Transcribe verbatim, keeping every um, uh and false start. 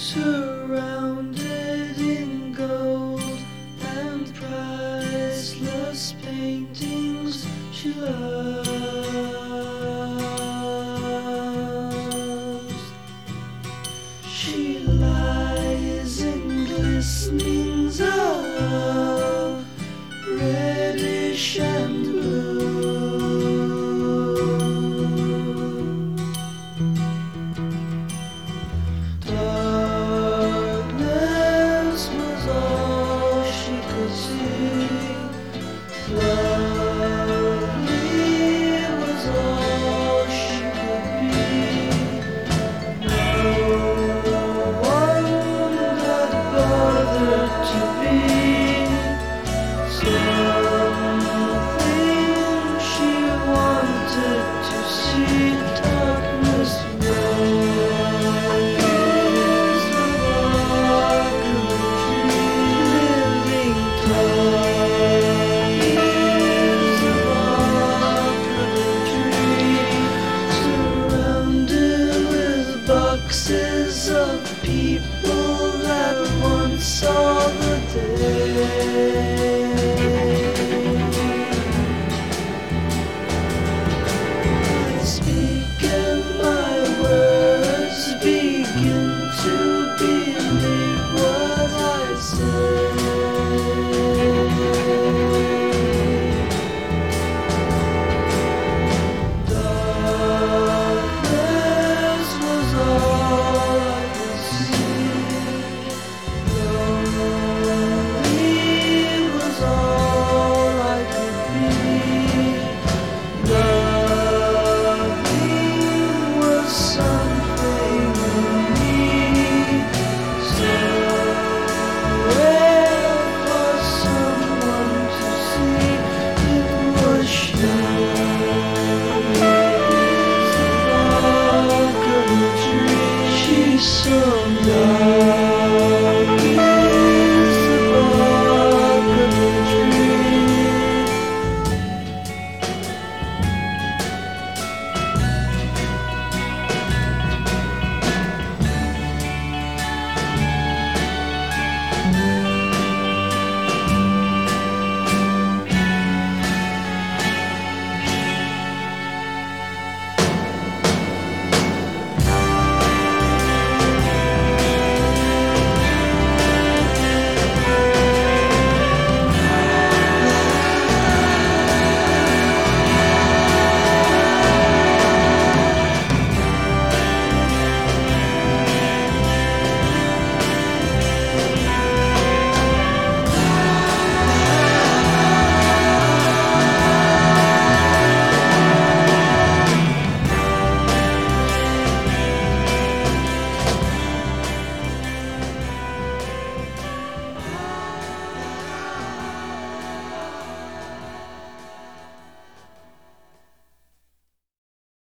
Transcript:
surrounded in gold and priceless paintings she loves. She lies in glistenings of reddish and blue. Darkness was all she could see. Lovely was all she could be. No one had bothered to be something she wanted to see. Darkness was the bark of the tree, living tall is the bark of the tree, surrounded with boxes of people that once saw the day.